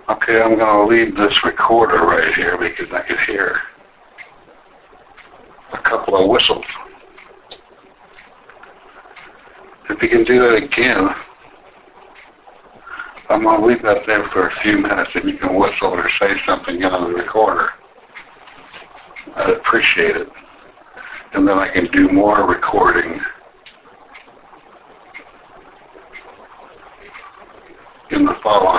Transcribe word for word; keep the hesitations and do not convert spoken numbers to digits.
Okay, I'm going to leave this recorder right here because I could hear a couple of whistles. If you can do that again, I'm going to leave that there for a few minutes and you can whistle or say something on the recorder. I'd appreciate it. And then I can do more recording in the following